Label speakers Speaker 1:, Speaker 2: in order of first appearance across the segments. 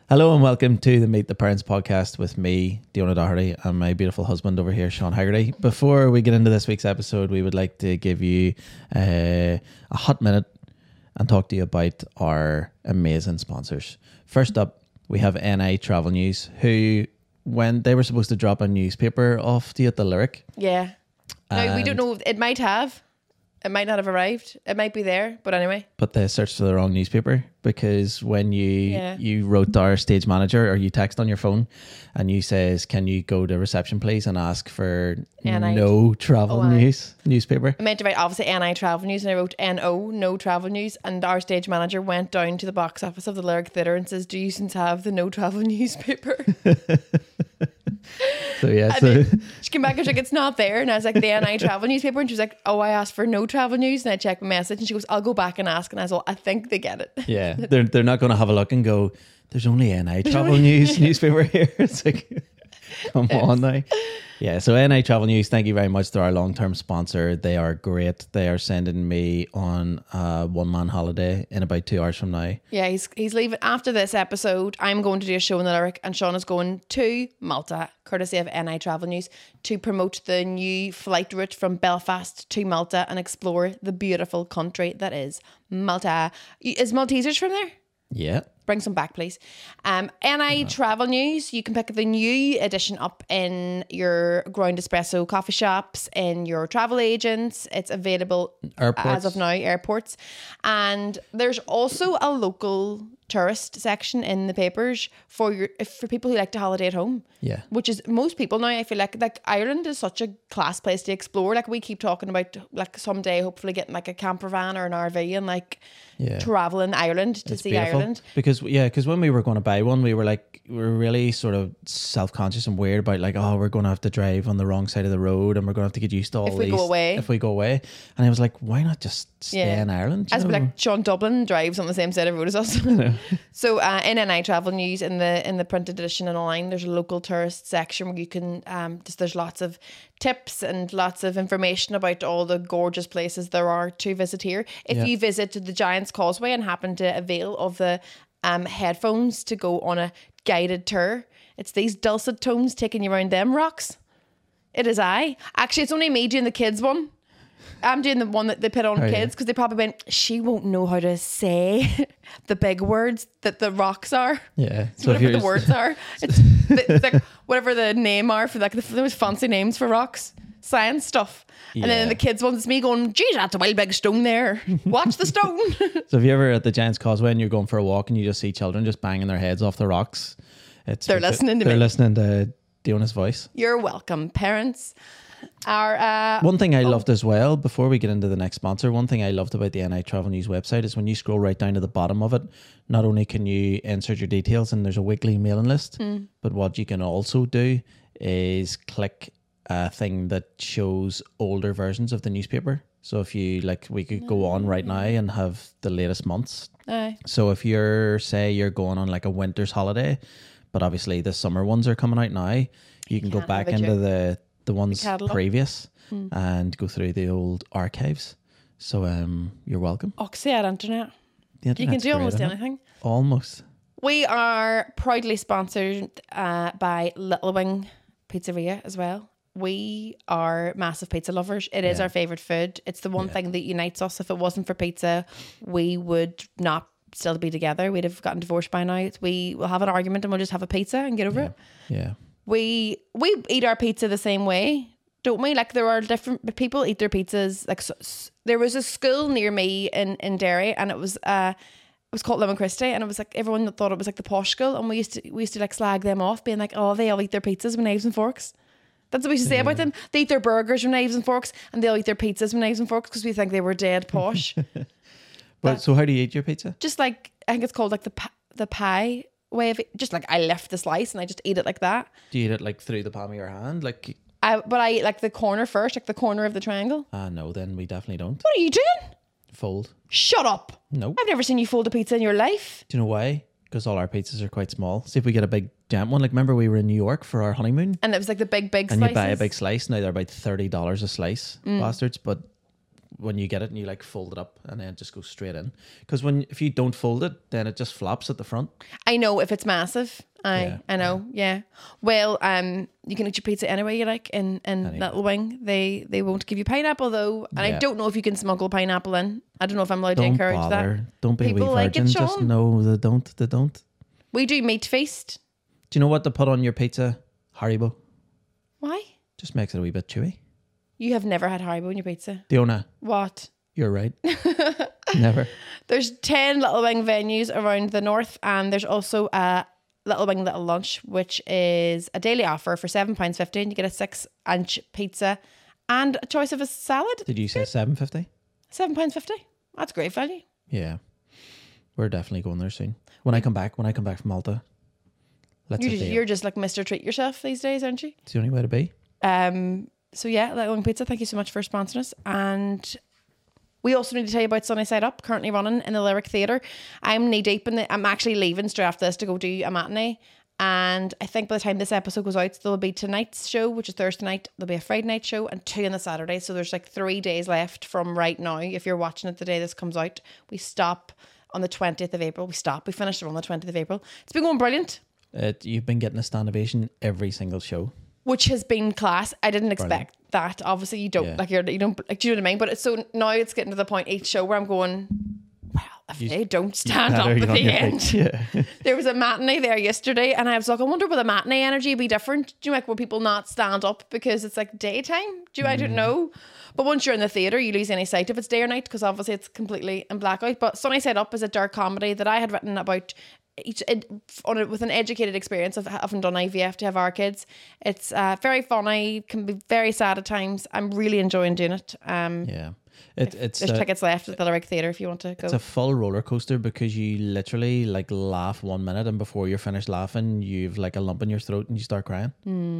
Speaker 1: Hello and welcome to the Meet the Parents podcast with me, Diona Doherty, and my beautiful husband over here, Sean Haggerty. Before we get into this week's episode, we would like to give you a hot minute and talk to you about our amazing sponsors. First up, we have NI Travel News, who, when they were supposed to drop a newspaper off to you at the Lyric.
Speaker 2: Yeah. Now, we don't know. It might have. It might not have arrived. It might be there. But anyway.
Speaker 1: But they searched for the wrong newspaper, because when you wrote to our stage manager, or you text on your phone and you says, can you go to reception please and ask for no travel newspaper.
Speaker 2: I meant to write obviously NI Travel News, and I wrote NO, no travel news, and our stage manager went down to the box office of the Lyric Theatre and says, do you since have the no travel newspaper?
Speaker 1: So yeah,
Speaker 2: she came back and she's like, it's not there. And I was like, the NI Travel newspaper, and she was like, oh, I asked for no travel news, and I checked my message, and she goes, I'll go back and ask. And I was like, I think they get it.
Speaker 1: Yeah, they're not going to have a look and go, there's only NI Travel News newspaper here. It's like, come on now. Yeah, so NI Travel News, thank you very much to our long-term sponsor. They are great. They are sending me on a one-man holiday in about 2 hours from now.
Speaker 2: Yeah, he's leaving after this episode. I'm going to do a show in the Lyric, and Sean is going to Malta, courtesy of NI Travel News, to promote the new flight route from Belfast to Malta and explore the beautiful country that is Malta. Is Maltesers from there?
Speaker 1: Yeah.
Speaker 2: Bring some back, please. NI Travel News, you can pick the new edition up in your Ground Espresso coffee shops, in your travel agents. It's available as of now, airports. And there's also a local tourist section in the papers for people who like to holiday at home.
Speaker 1: Yeah.
Speaker 2: Which is most people now. I feel like Ireland is such a class place to explore. Like, we keep talking about like someday hopefully getting like a camper van or an RV and like travel in Ireland to see beautiful. Ireland.
Speaker 1: Because when we were going to buy one, we were really sort of self-conscious and weird about like, oh, we're going to have to drive on the wrong side of the road and we're going to have to get used to all these if we go away. And I was like, why not just stay in Ireland?
Speaker 2: As like Sean Dublin drives on the same side of the road as us. So in NI Travel News, in the printed edition and online, there's a local tourist section where you can there's lots of tips and lots of information about all the gorgeous places there are to visit here. If you visit the Giant's Causeway and happen to avail of the headphones to go on a guided tour, it's these dulcet tones taking you around them rocks. It is actually, it's only me doing the kids one. I'm doing the one that they put on kids, because they probably went, she won't know how to say the big words that the rocks are.
Speaker 1: Yeah.
Speaker 2: So whatever the words are. It's like whatever the name are for like the most fancy names for rocks. Science stuff. Yeah. And then the kids ones, it's me going, geez, that's a wild big stone there. Watch the stone.
Speaker 1: So if you're ever at the Giant's Causeway and you're going for a walk and you just see children just banging their heads off the rocks, they're listening to Diona's voice.
Speaker 2: You're welcome, parents.
Speaker 1: One thing I loved as well, before we get into the next sponsor, one thing I loved about the NI Travel News website is when you scroll right down to the bottom of it, not only can you insert your details and there's a weekly mailing list, but what you can also do is click a thing that shows older versions of the newspaper. So if you we could go on right now and have the latest months. So if you're going on like a winter's holiday, but obviously the summer ones are coming out now, you can go back into the ones previous and go through the old archives. So you're welcome.
Speaker 2: Oxyad internet. You can do almost anything.
Speaker 1: Almost.
Speaker 2: We are proudly sponsored by Little Wing Pizzeria as well. We are massive pizza lovers. It is our favourite food. It's the one thing that unites us. If it wasn't for pizza, we would not still be together. We'd have gotten divorced by now. We will have an argument and we'll just have a pizza and get over it.
Speaker 1: Yeah.
Speaker 2: We eat our pizza the same way, don't we? Like, there are different people eat their pizzas. Like, so, there was a school near me in Derry, and it was called Lemon Christie, and it was like everyone thought it was like the posh school, and we used to like slag them off, being like, oh, they all eat their pizzas with knives and forks. That's what we used to say about them. They eat their burgers with knives and forks, and they'll eat their pizzas with knives and forks because we think they were dead posh.
Speaker 1: But so how do you eat your pizza?
Speaker 2: Just like, I think it's called like the pie way of it. Just like, I lift the slice and I just eat it like that.
Speaker 1: Do you eat it like through the palm of your hand?
Speaker 2: But I eat like the corner first, like the corner of the triangle.
Speaker 1: No, then we definitely don't.
Speaker 2: What are you doing?
Speaker 1: Fold.
Speaker 2: Shut up.
Speaker 1: No.
Speaker 2: I've never seen you fold a pizza in your life.
Speaker 1: Do you know why? Because all our pizzas are quite small. See if we get a big giant one. Like, remember we were in New York for our honeymoon?
Speaker 2: And it was like the big
Speaker 1: and
Speaker 2: slices.
Speaker 1: You buy a big slice. Now they're about $30 a slice, bastards. But when you get it and you like fold it up and then it just goes straight in. Because if you don't fold it, then it just flops at the front.
Speaker 2: I know if it's massive. I know. Yeah. Well, you can eat your pizza anyway you like in Little Wing. They won't give you pineapple though, and I don't know if you can smuggle pineapple in. I don't know if I'm allowed to encourage that.
Speaker 1: Don't be
Speaker 2: People
Speaker 1: a wee
Speaker 2: like
Speaker 1: virgin.
Speaker 2: it, Sean.
Speaker 1: Just no, they don't.
Speaker 2: We do meat feast.
Speaker 1: Do you know what to put on your pizza? Haribo.
Speaker 2: Why?
Speaker 1: Just makes it a wee bit chewy.
Speaker 2: You have never had Haribo in your pizza.
Speaker 1: Diona.
Speaker 2: What?
Speaker 1: You're right. Never.
Speaker 2: There's 10 Little Wing venues around the north, and there's also a Little Wing Little Lunch, which is a daily offer for £7.50, and you get a 6-inch pizza and a choice of a salad.
Speaker 1: Did you say £7.50?
Speaker 2: £7.50. That's great value.
Speaker 1: Yeah, we're definitely going there soon. When I come back from Malta,
Speaker 2: you're just like Mr. Treat Yourself these days, aren't you?
Speaker 1: It's the only way to be.
Speaker 2: So yeah, Little Wing Pizza, thank you so much for sponsoring us. And we also need to tell you about Sunny Side Up, currently running in the Lyric Theatre. I'm knee deep in I'm actually leaving straight after this to go do a matinee. And I think by the time this episode goes out, there'll be tonight's show, which is Thursday night. There'll be a Friday night show and 2 on the Saturday. So there's like 3 days left from right now. If you're watching it the day this comes out, we stop on the 20th of April. We finished on the 20th of April. It's been going brilliant.
Speaker 1: You've been getting a stand ovation every single show,
Speaker 2: which has been class. I didn't expect that. Obviously, you don't do you know what I mean? But it's so now it's getting to the point each show where I'm going, well, if they don't stand up at the end. Yeah. There was a matinee there yesterday, and I was like, I wonder will the matinee energy be different? Do you like will people not stand up because it's like daytime? I don't know. But once you're in the theatre, you lose any sight if it's day or night because obviously it's completely in blackout. But Sunny Side Up is a dark comedy that I had written about with an educated experience of having done IVF to have our kids. It's very funny, can be very sad at times. I'm really enjoying doing it. There's tickets left at the Lyric Theatre if you want to go.
Speaker 1: It's a full roller coaster because you literally like laugh 1 minute and before you're finished laughing, you've like a lump in your throat and you start crying.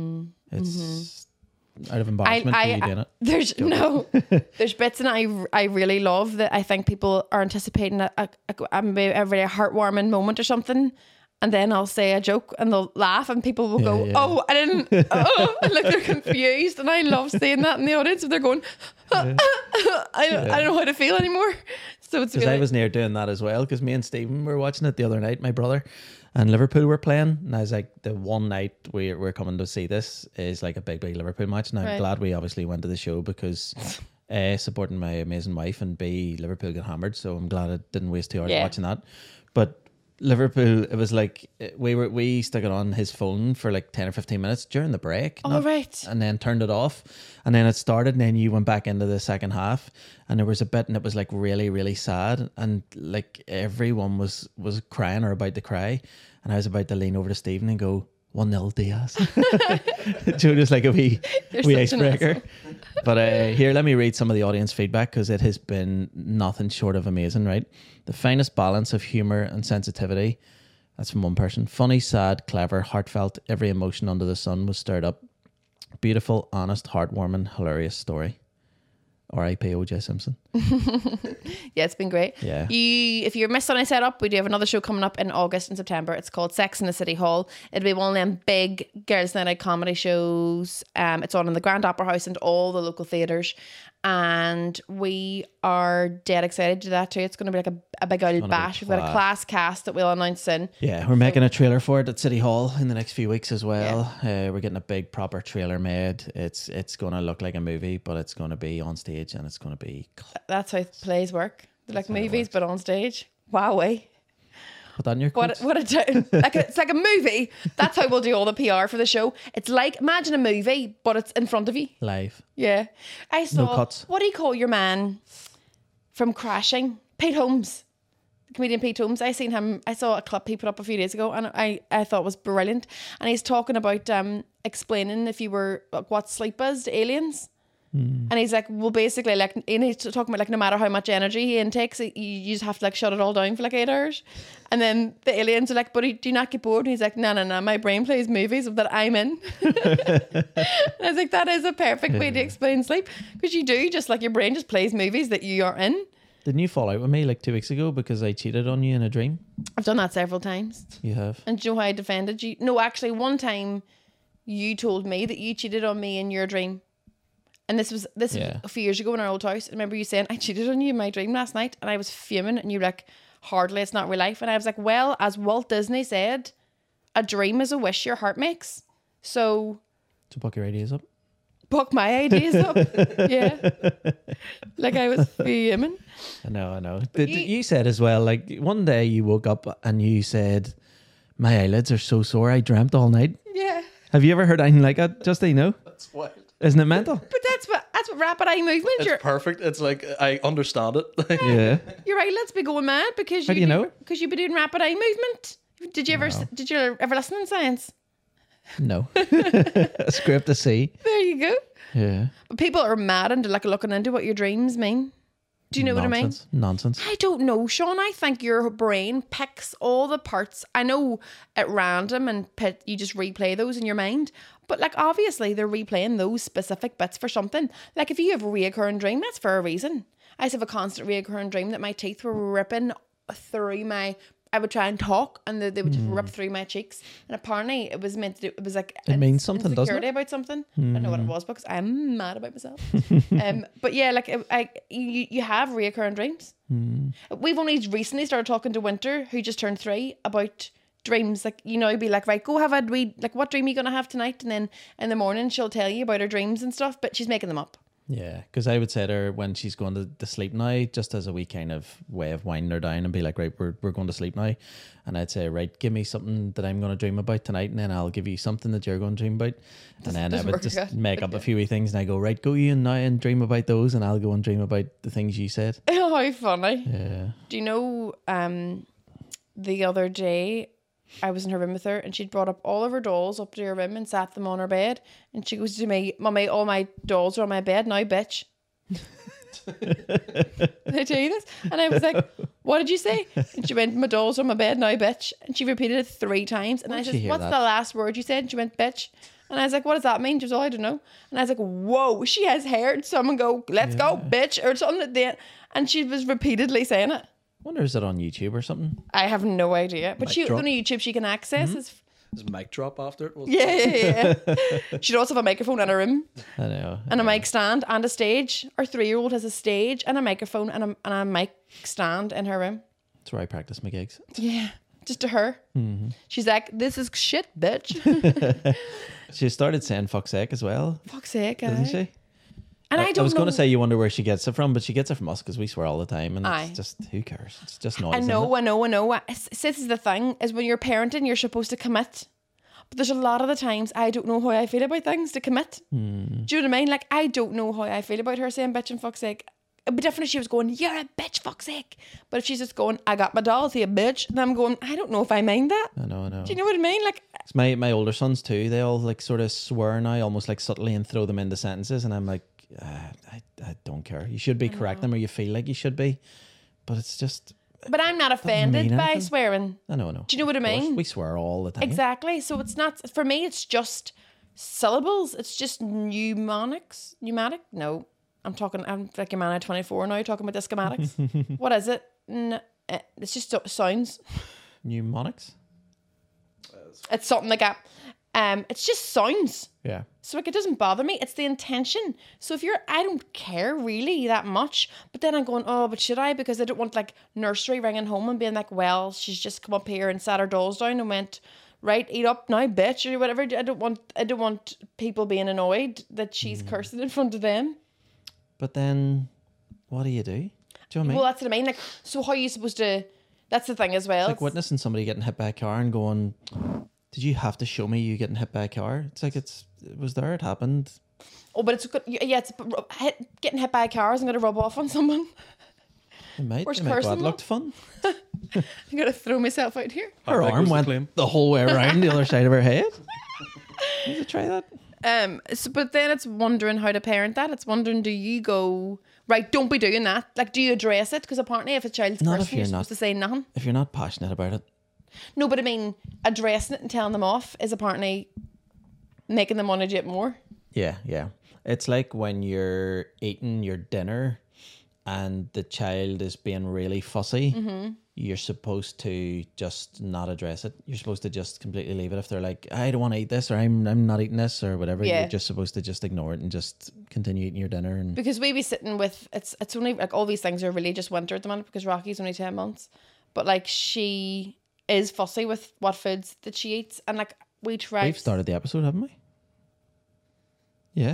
Speaker 1: It's out of embarrassment for you doing it.
Speaker 2: There's bits in it I really love that I think people are anticipating a really heartwarming moment or something, and then I'll say a joke and they'll laugh and people will go, oh, I didn't, and like they're confused, and I love seeing that in the audience. They're going, I don't know how to feel anymore. So it's
Speaker 1: because I was near doing that as well because me and Stephen were watching it the other night, my brother, and Liverpool were playing, and I was like, the one night we're coming to see this is like a big Liverpool match, and I'm glad we obviously went to the show because A, supporting my amazing wife, and B, Liverpool got hammered, so I'm glad I didn't waste 2 hours watching that. But Liverpool, it was like we stuck it on his phone for like 10 or 15 minutes during the break. And then turned it off, and then it started, and then you went back into the second half, and there was a bit, and it was like really, really sad, and like everyone was crying or about to cry, and I was about to lean over to Stephen and go 1-0 Diaz. Just like a wee icebreaker. But here, let me read some of the audience feedback because it has been nothing short of amazing, right? The finest balance of humour and sensitivity. That's from one person. Funny, sad, clever, heartfelt, every emotion under the sun was stirred up. Beautiful, honest, heartwarming, hilarious story. R.I.P. O.J. Simpson.
Speaker 2: Yeah, it's been great.
Speaker 1: Yeah.
Speaker 2: If you're missed Sunny Side Up, we do have another show coming up in August and September. It's called Sex in the City Hall. It'll be one of them big Girls' Night Out comedy shows. It's on in the Grand Opera House and all the local theatres. And we are dead excited to do that too. It's going to be like a big old bash. We've got a class cast that we'll announce soon.
Speaker 1: Yeah, we're making a trailer for it at City Hall in the next few weeks as well. Yeah. We're getting a big proper trailer made. It's going to look like a movie, but it's going to be on stage and it's going to be...
Speaker 2: That's how plays work. They're like movies, but on stage. Wowee.
Speaker 1: Put that in your quotes.
Speaker 2: It's like a movie. That's how we'll do all the PR for the show. It's like, imagine a movie, but it's in front of you.
Speaker 1: Live.
Speaker 2: Yeah. I saw,
Speaker 1: no cuts.
Speaker 2: What do you call your man from Crashing? Pete Holmes. The comedian Pete Holmes. I saw a clip he put up a few days ago and I thought it was brilliant. And he's talking about explaining if you were, like, what sleep is to aliens. And he's like, well, basically, like, and he's talking about, like, no matter how much energy he intakes, you just have to, like, shut it all down for like 8 hours. And then the aliens are like, but do you not get bored? And he's like, no, my brain plays movies that I'm in. And I was like, that is a perfect way to explain sleep, because you do, just like, your brain just plays movies that you are in.
Speaker 1: Didn't you fall out with me like 2 weeks ago because I cheated on you in a dream?
Speaker 2: I've done that several times.
Speaker 1: You have.
Speaker 2: And do you know how I defended you? No, actually, one time you told me that you cheated on me in your dream. And this was a few years ago in our old house. I remember you saying, I cheated on you in my dream last night. And I was fuming. And you were like, hardly, it's not real life. And I was like, well, as Walt Disney said, a dream is a wish your heart makes. So
Speaker 1: buck your ideas up.
Speaker 2: Buck my ideas up. Yeah. Like I was fuming.
Speaker 1: I know. You said as well, like one day you woke up and you said, my eyelids are so sore, I dreamt all night.
Speaker 2: Yeah.
Speaker 1: Have you ever heard anything like that, just so you know?
Speaker 3: That's wild.
Speaker 1: Isn't it mental?
Speaker 2: But that's what rapid eye movement.
Speaker 3: It's perfect. It's like, I understand it.
Speaker 1: Yeah.
Speaker 2: Your eyelids be going mad because
Speaker 1: How do you know?
Speaker 2: Because you've been doing rapid eye movement. Did you ever listen in science?
Speaker 1: No. A script to see.
Speaker 2: There you go.
Speaker 1: Yeah.
Speaker 2: But people are mad into like looking into what your dreams mean. Do you know what I mean?
Speaker 1: Nonsense.
Speaker 2: I don't know, Sean. I think your brain picks all the parts. I know at random and you just replay those in your mind. But like obviously they're replaying those specific bits for something. Like if you have a reoccurring dream, that's for a reason. I used to have a constant reoccurring dream that my teeth were ripping through I would try and talk and they would just rip through my cheeks. And apparently it was meant to do, it was like
Speaker 1: it means something, doesn't it?
Speaker 2: About something. I don't know what it was because I'm mad about myself. But yeah, like you have reoccurring dreams. We've only recently started talking to Winter, who just turned 3, about dreams. Like, you know, be like, right, go have what dream are you going to have tonight? And then in the morning she'll tell you about her dreams and stuff, but she's making them up.
Speaker 1: Yeah, because I would say to her when she's going to sleep now, just as a wee kind of way of winding her down and be like, right, we're going to sleep now. And I'd say, right, give me something that I'm going to dream about tonight, and then I'll give you something that you're going to dream about. And then I would just make up a few wee things, and I go, right, go you now and dream about those, and I'll go and dream about the things you said.
Speaker 2: Oh, how funny.
Speaker 1: Yeah.
Speaker 2: Do you know, the other day, I was in her room with her and she'd brought up all of her dolls up to her room and sat them on her bed. And she goes to me, Mummy, all my dolls are on my bed now, bitch. Did I tell you this? And I was like, what did you say? And she went, my dolls are on my bed now, bitch. And she repeated it 3 times. And I said, what's the last word you said? And she went, bitch. And I was like, what does that mean? She was, I don't know. And I was like, whoa, she has heard someone go, let's go, bitch, or something like that. And she was repeatedly saying it.
Speaker 1: I wonder, is it on YouTube or something?
Speaker 2: I have no idea. But the only YouTube she can access is...
Speaker 3: There's mic drop after it.
Speaker 2: Yeah. She'd also have a microphone in her room.
Speaker 1: I know.
Speaker 2: And a mic stand and a stage. Our 3-year-old has a stage and a microphone and a mic stand in her room.
Speaker 1: That's where I practice my gigs.
Speaker 2: Yeah. Just to her. Mm-hmm. She's like, this is shit, bitch.
Speaker 1: She started saying fuck's sake as well.
Speaker 2: Fuck's sake,
Speaker 1: Didn't she?
Speaker 2: And I
Speaker 1: was going to say you wonder where she gets it from, but she gets it from us because we swear all the time, and it's just, who cares? It's just noise.
Speaker 2: I know. This is the thing, is when you're parenting, you're supposed to commit. But there's a lot of the times I don't know how I feel about things to commit. Do you know what I mean? Like, I don't know how I feel about her saying bitch and fuck's sake. It'd be different if she was going, you're a bitch, fuck's sake. But if she's just going, I got my dolls here, bitch. And I'm going, I don't know if I mind that.
Speaker 1: I know.
Speaker 2: Do you know what I mean? Like,
Speaker 1: it's my older sons too. They all like sort of swear now, almost like subtly, and throw them into sentences. And I'm like, I don't care. You should be correct them, or you feel like you should be. But it's just...
Speaker 2: But I'm not offended by swearing.
Speaker 1: I know.
Speaker 2: Do you know what I mean?
Speaker 1: We swear all the time.
Speaker 2: Exactly. So it's not... For me, it's just syllables. It's just mnemonics. Pneumatic? No. I'm like a man at 24 now talking about schematics. What is it? It's just sounds.
Speaker 1: Mnemonics?
Speaker 2: It's something like that. It's just sounds.
Speaker 1: Yeah.
Speaker 2: So like it doesn't bother me. It's the intention. So I don't care really that much. But then I'm going, oh, but should I? Because I don't want like nursery ringing home and being like, well, she's just come up here and sat her dolls down and went, right, eat up now, bitch, or whatever. I don't want people being annoyed that she's cursing in front of them.
Speaker 1: But then, what do you do? Do you know what I mean?
Speaker 2: Well, that's what I mean. Like, so how are you supposed to? That's the thing as well.
Speaker 1: It's like witnessing somebody getting hit by a car and going, did you have to show me you getting hit by a car? It's like it was there, it happened.
Speaker 2: Oh, but it's good. Yeah, getting hit by a car isn't going to rub off on someone.
Speaker 1: It might.
Speaker 2: Where's
Speaker 1: That looked fun.
Speaker 2: I'm going to throw myself out here.
Speaker 1: Her arm went the whole way around the other side of her head. Need to try that.
Speaker 2: But then it's wondering how to parent that. It's wondering, do you go, right, don't be doing that? Like, do you address it? Because apparently if a child's cursing, you're supposed to say nothing.
Speaker 1: If you're not passionate about it.
Speaker 2: No, but I mean, addressing it and telling them off is apparently making them want to do it more.
Speaker 1: Yeah. It's like when you're eating your dinner and the child is being really fussy, you're supposed to just not address it. You're supposed to just completely leave it. If they're like, I don't want to eat this, or I'm not eating this, or whatever,
Speaker 2: Yeah.
Speaker 1: you're just supposed to just ignore it and just continue eating your dinner. And
Speaker 2: Because we be sitting with, it's only like all these things are really just winter at the moment because Rocky's only 10 months. But like she is fussy with what foods that she eats. And like we try.
Speaker 1: we've started the episode, haven't we? Yeah.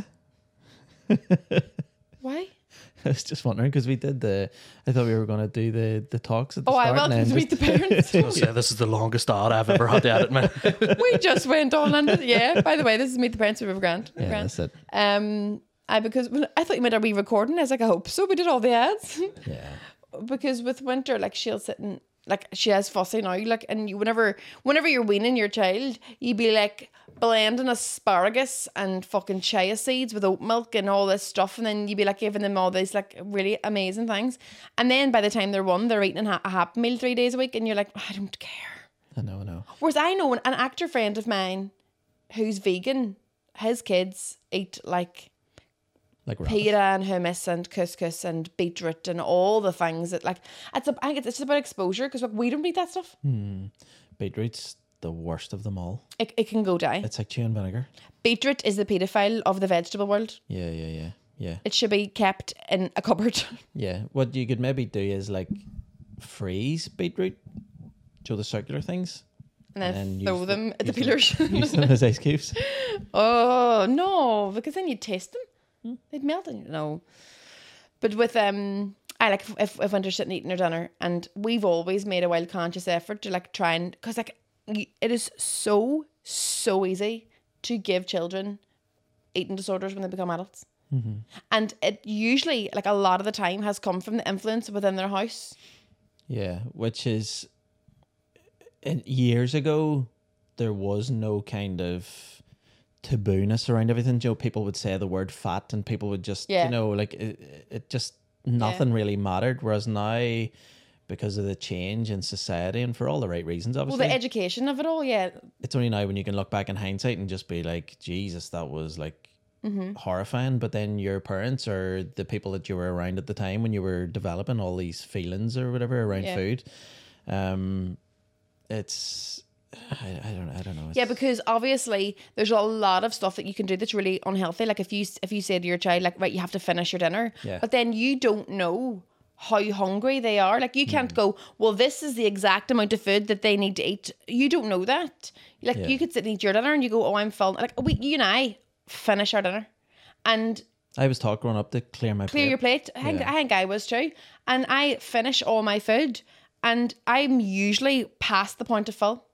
Speaker 2: Why?
Speaker 1: I was just wondering because we did I thought we were going to do the talks at the
Speaker 2: Oh,
Speaker 1: start.
Speaker 2: I welcome
Speaker 1: and
Speaker 2: to
Speaker 1: then
Speaker 2: meet the parents.
Speaker 3: I'll say this is the longest ad I've ever had to edit, man.
Speaker 2: We just went on and yeah. By the way, this is Meet the Parents with Grant.
Speaker 1: Yeah,
Speaker 2: Grant.
Speaker 1: that's it.
Speaker 2: Because I thought you meant, are we recording? I was like, I hope so. We did all the ads.
Speaker 1: Yeah.
Speaker 2: Because with Winter, like she'll sit and like she has fussy now, like, and you whenever you're weaning your child, you be like blending asparagus and fucking chia seeds with oat milk and all this stuff, and then you be like giving them all these like really amazing things, and then by the time they're one, they're eating a Happy Meal 3 days a week, and you're like, I don't care.
Speaker 1: I know.
Speaker 2: Whereas I know an actor friend of mine who's vegan, his kids eat like
Speaker 1: Like rabbit.
Speaker 2: pita and hummus and couscous and beetroot and all the things that like I think it's just about exposure because like we don't eat that stuff.
Speaker 1: Beetroot's the worst of them all.
Speaker 2: It can go down.
Speaker 1: It's like chewing vinegar.
Speaker 2: Beetroot is the paedophile of the vegetable world.
Speaker 1: Yeah.
Speaker 2: It should be kept in a cupboard.
Speaker 1: Yeah. What you could maybe do is like freeze beetroot, do the circular things,
Speaker 2: And then
Speaker 1: use
Speaker 2: throw them at the
Speaker 1: use
Speaker 2: peelers.
Speaker 1: use them as ice cubes.
Speaker 2: Oh no, because then you taste them. They'd melt in you. No. But with I like if Winter's sitting eating her dinner, and we've always made a wild conscious effort to like try and, because like it is so easy to give children eating disorders when they become adults. And it usually, like a lot of the time, has come from the influence within their house.
Speaker 1: Yeah, which is years ago there was no kind of tabooness around everything. You know, people would say the word fat and people would just,
Speaker 2: Yeah.
Speaker 1: you know, like it just nothing really mattered. Whereas now, because of the change in society and for all the right reasons,
Speaker 2: Well,
Speaker 1: obviously,
Speaker 2: the education of it all, yeah.
Speaker 1: it's only now when you can look back in hindsight and just be like, Jesus, that was like horrifying. But then your parents or the people that you were around at the time when you were developing all these feelings or whatever around
Speaker 2: Yeah.
Speaker 1: food, it's I don't know.
Speaker 2: Yeah, because obviously there's a lot of stuff that you can do that's really unhealthy. Like if you say to your child, like, right, you have to finish your dinner,
Speaker 1: Yeah.
Speaker 2: but then you don't know how hungry they are. Like you can't go, well, this is the exact amount of food that they need to eat. You don't know that. Like
Speaker 1: Yeah.
Speaker 2: you could sit and eat your dinner and you go, oh, I'm full. Like you and I finish our dinner and
Speaker 1: I was taught growing up to clear my
Speaker 2: clear
Speaker 1: plate.
Speaker 2: your plate. I think I was too. And I finish all my food and I'm usually past the point of full.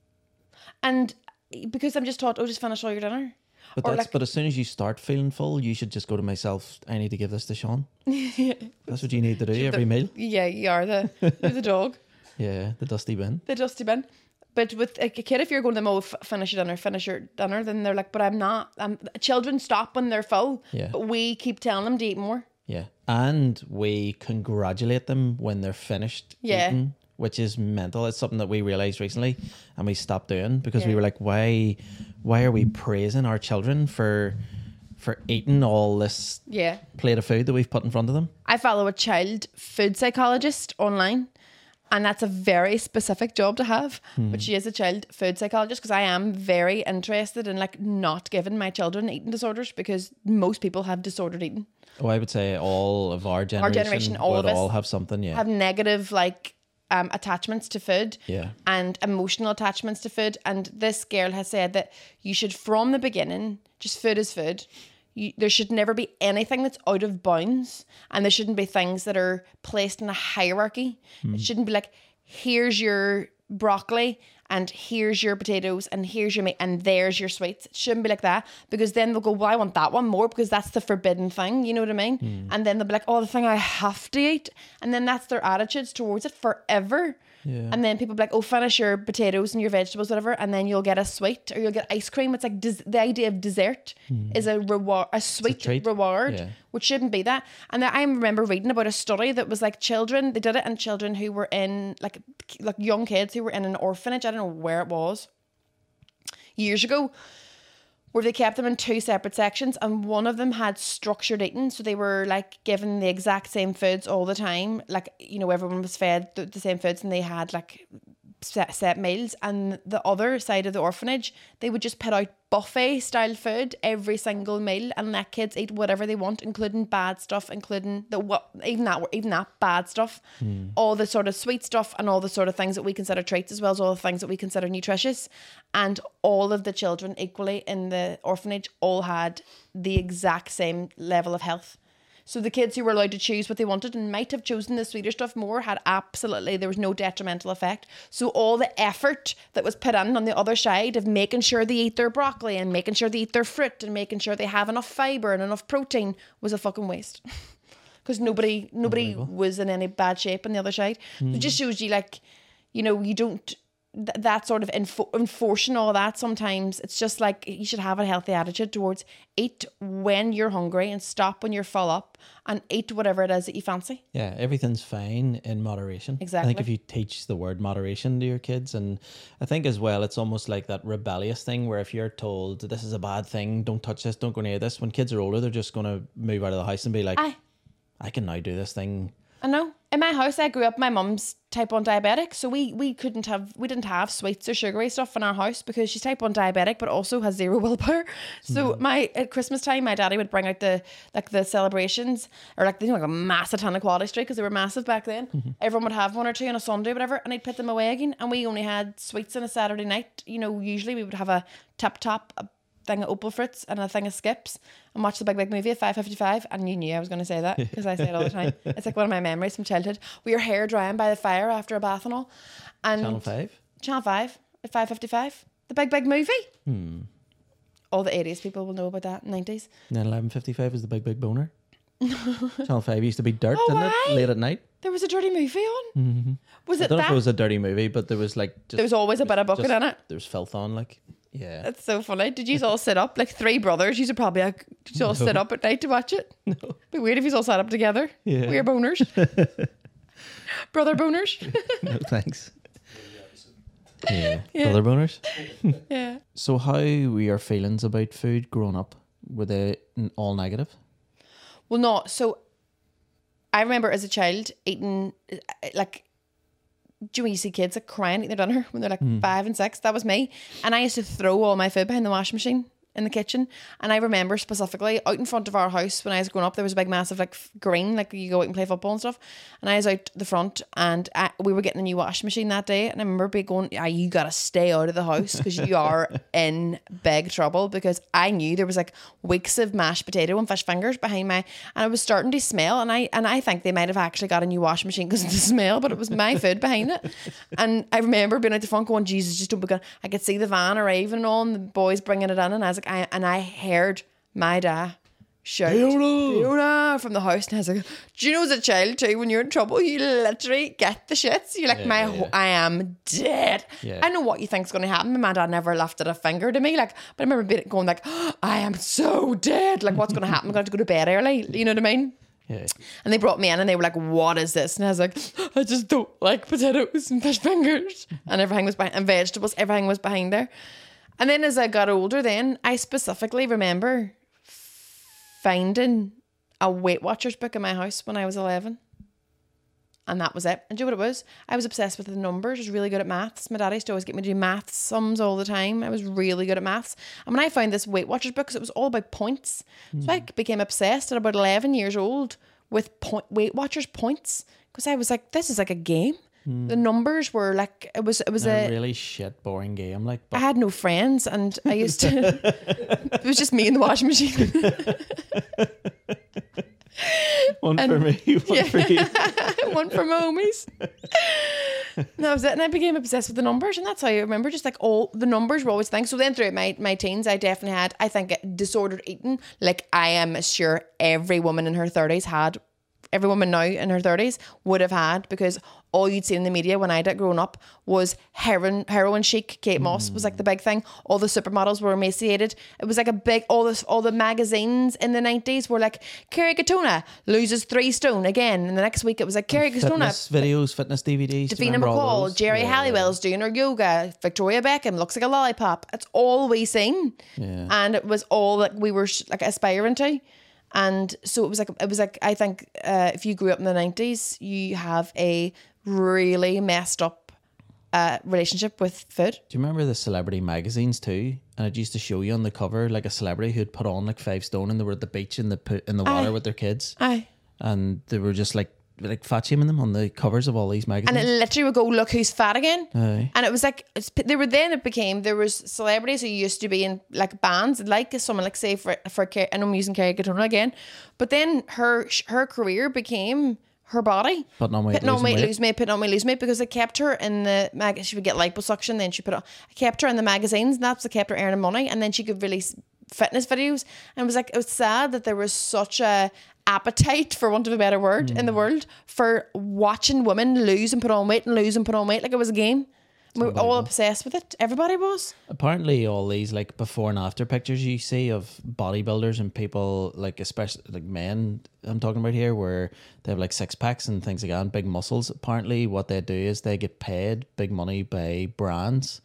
Speaker 2: And because I'm just taught, oh, just finish all your dinner.
Speaker 1: But
Speaker 2: or
Speaker 1: that's
Speaker 2: like-
Speaker 1: but as soon as you start feeling full, you should just go to myself. I need to give this to Sean. That's what you need to do every meal.
Speaker 2: Yeah, you are you're the dog,
Speaker 1: Yeah, the dusty bin.
Speaker 2: the dusty bin. But with a kid, if you're going to them, oh, finish your dinner, then they're like, but I'm not. Children stop when they're full,
Speaker 1: Yeah.
Speaker 2: but we keep telling them to eat more.
Speaker 1: Yeah, and we congratulate them when they're finished
Speaker 2: Yeah.
Speaker 1: eating, which is mental. It's something that we realized recently, and we stopped doing because we
Speaker 2: Yeah.
Speaker 1: were like, why are we praising our children for eating all this
Speaker 2: Yeah.
Speaker 1: plate of food that we've put in front of them?
Speaker 2: I follow a child food psychologist online, and that's a very specific job to have. But she is a child food psychologist because I am very interested in like not giving my children eating disorders because most people have disordered eating,
Speaker 1: Oh, I would say all of our generation,
Speaker 2: all
Speaker 1: would
Speaker 2: of us
Speaker 1: all have something. Yeah,
Speaker 2: have negative like attachments to food.
Speaker 1: Yeah.
Speaker 2: And emotional attachments to food. And this girl has said that you should, from the beginning, just food is food. There should never be anything that's out of bounds, and there shouldn't be things that are placed in a hierarchy. It shouldn't be like, here's your broccoli and here's your potatoes and here's your meat and there's your sweets. It shouldn't be like that, because then they'll go, well, I want that one more because that's the forbidden thing, you know what I mean? And then they'll be like, oh, the thing I have to eat. And then that's their attitudes towards it forever.
Speaker 1: Yeah.
Speaker 2: And then people be like, oh, finish your potatoes and your vegetables, whatever, and then you'll get a sweet or you'll get ice cream. It's like the idea of dessert is a reward, a sweet
Speaker 1: treat.
Speaker 2: reward,
Speaker 1: Yeah.
Speaker 2: which shouldn't be that. And I remember reading about a study that was like children, they did it in children who were in like young kids who were in an orphanage. I don't know where it was years ago, where they kept them in 2 separate sections, and one of them had structured eating, so they were like given the exact same foods all the time, like, you know, everyone was fed the same foods, and they had like set meals. And the other side of the orphanage, they would just put out buffet style food every single meal and let kids eat whatever they want, including bad stuff, including even that bad stuff, all the sort of sweet stuff, and all the sort of things that we consider treats, as well as all the things that we consider nutritious. And all of the children equally in the orphanage all had the exact same level of health. So the kids who were allowed to choose what they wanted and might have chosen the sweeter stuff more had absolutely, there was no detrimental effect. So all the effort that was put in on the other side of making sure they eat their broccoli and making sure they eat their fruit and making sure they have enough fibre and enough protein was a fucking waste. Because nobody was in any bad shape on the other side. So it just shows you, like, you know, you don't... that sort of enforcing all that, sometimes it's just like you should have a healthy attitude towards eat when you're hungry and stop when you're full up and eat whatever it is that you fancy.
Speaker 1: Yeah, everything's fine in moderation.
Speaker 2: Exactly.
Speaker 1: I think if you teach the word moderation to your kids, and I think as well it's almost like that rebellious thing where if you're told this is a bad thing, don't touch this, don't go near this, when kids are older they're just going to move out of the house and be like, I can now do this thing.
Speaker 2: I know. In my house, I grew up, my mum's type 1 diabetic, so we didn't have sweets or sugary stuff in our house because she's type 1 diabetic but also has zero willpower. So at Christmas time, my daddy would bring out the celebrations, or like, you know, like a massive ton of Quality Street, because they were massive back then. Everyone would have one or two on a Sunday or whatever, and he'd put them away again, and we only had sweets on a Saturday night. You know, usually we would have a thing of Opal Fruits and a thing of Skips and watch the Big Movie at 5:55. And you knew I was going to say that because I say it all the time. It's like one of my memories from childhood. We were hair drying by the fire after a bath and all. And
Speaker 1: Channel 5 at
Speaker 2: 5:55. The Big Movie. All the 80s people will know about that. 90s.
Speaker 1: And then 11:55 is the Big Boner. Channel 5 used to be dirt,
Speaker 2: Oh,
Speaker 1: didn't
Speaker 2: why?
Speaker 1: it? Late at night.
Speaker 2: There was a dirty movie on. Was
Speaker 1: I
Speaker 2: it
Speaker 1: don't know
Speaker 2: that?
Speaker 1: if it was a dirty movie, but there was like
Speaker 2: There was always a bit of bucket in it.
Speaker 1: There was filth on, like, yeah.
Speaker 2: That's so funny. Did you all sit up like 3 brothers? You should probably did you all sit up at night to watch it?
Speaker 1: No.
Speaker 2: Be weird if you all sat up together.
Speaker 1: Yeah.
Speaker 2: We're boners. Brother boners.
Speaker 1: No thanks. Yeah. Brother boners.
Speaker 2: Yeah.
Speaker 1: So how were your feelings about food growing up? Were they all negative?
Speaker 2: Well, no. So I remember as a child eating, like, do you see kids like crying eating their dinner when they're like 5 and 6? That was me. And I used to throw all my food behind the washing machine in the kitchen. And I remember specifically out in front of our house when I was growing up, there was a big massive like green, like you go out and play football and stuff. And I was out the front, and we were getting a new washing machine that day. And I remember being going, you got to stay out of the house because you are in big trouble, because I knew there was like weeks of mashed potato and fish fingers behind and I was starting to smell. And I think they might have actually got a new washing machine because of the smell, but it was my food behind it. And I remember being out the front going, Jesus, just don't begin. I could see the van arriving and all, and the boys bringing it in, and I was like, I heard my dad shout Fiona from the house, and I was like, do you know as a child too, when you're in trouble you literally get the shits, you're like, I am dead. I know what you think's going to happen. My dad never lifted a finger to me, like, but I remember going like, I am so dead, like, what's going to happen? I'm going to have to go to bed early, you know what I mean?
Speaker 1: Yeah.
Speaker 2: And they brought me in and they were like, what is this? And I was like, I just don't like potatoes and fish fingers. And everything was behind, and vegetables, everything was behind there. And then as I got older, then I specifically remember finding a Weight Watchers book in my house when I was 11. And that was it. And do you know what it was? I was obsessed with the numbers. I was really good at maths. My dad used to always get me to do maths sums all the time. I was really good at maths. And when I found this Weight Watchers book, because it was all about points. So I became obsessed at about 11 years old with Weight Watchers points. Because I was like, this is like a game. The numbers were like, it was
Speaker 1: a really shit boring game. Like,
Speaker 2: I had no friends, and I used to, it was just me in the washing machine.
Speaker 1: One for me, one for you.
Speaker 2: One for my homies. And that was it. And I became obsessed with the numbers, and that's how I remember, just like all the numbers were always things. So then throughout my teens, I definitely had, I think, disordered eating. Like, I am sure every woman in her 30s had every woman now in her 30s would have had, because all you'd see in the media when I did growing up was heroin chic. Kate Moss was like the big thing. All the supermodels were emaciated. It was like a big, all the magazines in the 90s were like, Kerry Katona loses 3 stone again. And the next week it was like, Kerry Katona.
Speaker 1: Fitness videos, fitness DVDs.
Speaker 2: Davina McCall, Jerry Halliwell's doing her yoga. Victoria Beckham looks like a lollipop. It's all we seen.
Speaker 1: Yeah.
Speaker 2: And it was all that we were like aspiring to. And so it was like I think if you grew up in the 90s, you have a really messed up relationship with food.
Speaker 1: Do you remember the celebrity magazines too? And it used to show you on the cover like a celebrity who'd put on like 5 stone and they were at the beach in the water with their kids.
Speaker 2: Aye.
Speaker 1: And they were just like fat shaming them on the covers of all these magazines.
Speaker 2: And it literally would go, look who's fat again.
Speaker 1: Aye.
Speaker 2: And it was like, there was celebrities who used to be in like bands, like someone like say for and I'm using Kerry Katona again, but then her career became her body.
Speaker 1: Putting on weight,
Speaker 2: lose weight, because it kept her in the she would get liposuction, then she kept her in the magazines, and that's what kept her earning money, and then she could release fitness videos. And it was sad that there was such a appetite, for want of a better word, in the world for watching women lose and put on weight like it was a game. We were all obsessed with it. Everybody was.
Speaker 1: Apparently all these like before and after pictures you see of bodybuilders and people, like especially like men I'm talking about here, where they have like 6-packs and things like that and big muscles. Apparently what they do is they get paid big money by brands.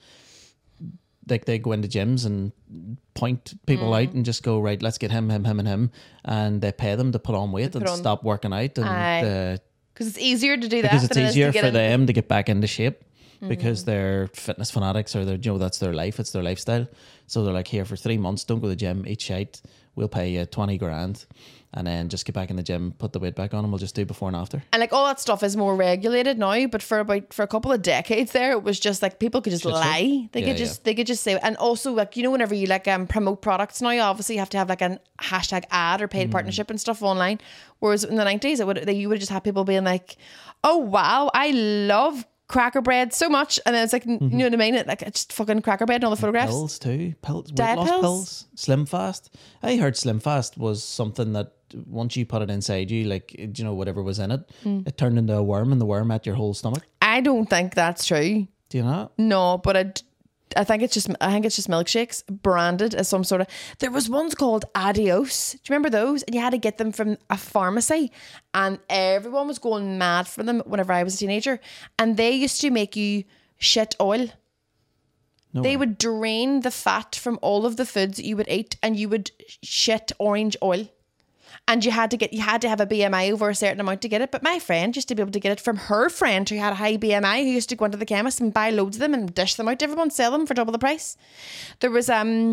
Speaker 1: Like they go into gyms and point people out and just go, right, let's get him, and they pay them to put on weight and stop working out. And
Speaker 2: because it's easier to do that.
Speaker 1: Because it's easier for them to get back into shape. Because they're fitness fanatics, or they're, that's their life, it's their lifestyle. So they're like, here for 3 months, don't go to the gym, eat shite, we'll pay you 20 grand, and then just get back in the gym, put the weight back on, and we'll just do before and after. And
Speaker 2: like all that stuff is more regulated now, but for a couple of decades there, it was just like people could just lie. They could just say, and also like, whenever you like promote products now, obviously you have to have like a hashtag ad or paid partnership and stuff online. Whereas in the 90s, you would just have people being like, oh wow, I love cracker bread so much, and then it's like, you know what I mean? It's just fucking cracker bread and all the photographs.
Speaker 1: Pills too,
Speaker 2: Diet
Speaker 1: weight loss
Speaker 2: pills?
Speaker 1: pills, Slim Fast. I heard Slim Fast was something that once you put it inside you, like whatever was in it, it turned into a worm, and the worm ate your whole stomach.
Speaker 2: I don't think that's true.
Speaker 1: Do you not?
Speaker 2: No, but I think it's just milkshakes branded as some sort of. There was ones called Adios. Do you remember those? And you had to get them from a pharmacy, and everyone was going mad for them whenever I was a teenager. And they used to make you shit oil. They would drain the fat from all of the foods that you would eat, and you would shit orange oil. And you had to have a BMI over a certain amount to get it. But my friend used to be able to get it from her friend who had a high BMI, who used to go into the chemist and buy loads of them and dish them out to everyone, sell them for double the price. There was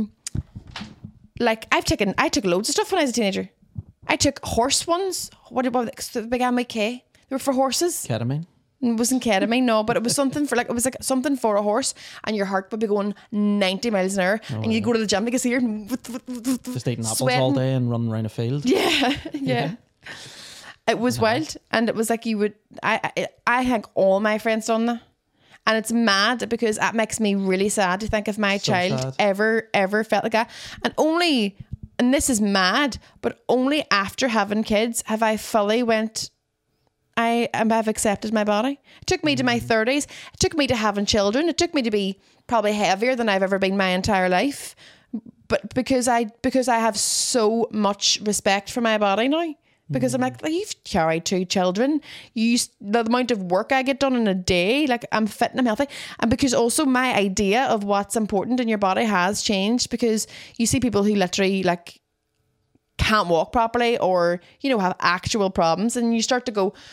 Speaker 2: like I took loads of stuff when I was a teenager. I took horse ones. What they began with K? They were for horses.
Speaker 1: Ketamine.
Speaker 2: It wasn't ketamine, no, but it was something for something for a horse, and your heart would be going 90 miles an hour, and you go to the gym because you're
Speaker 1: just eating apples all day and running around a field.
Speaker 2: Yeah. It was wild, and it was like you would. I think all my friends done that, and it's mad because that makes me really sad to think if my child ever felt like that, and this is mad, but only after having kids have I fully went. I've accepted my body. It took me to my 30s. It took me to having children. It took me to be probably heavier than I've ever been my entire life. But because I have so much respect for my body now. Because I'm like, you've carried 2 children. The amount of work I get done in a day, like I'm fit and I'm healthy. And because also my idea of what's important in your body has changed, because you see people who literally like can't walk properly, or have actual problems, and I starting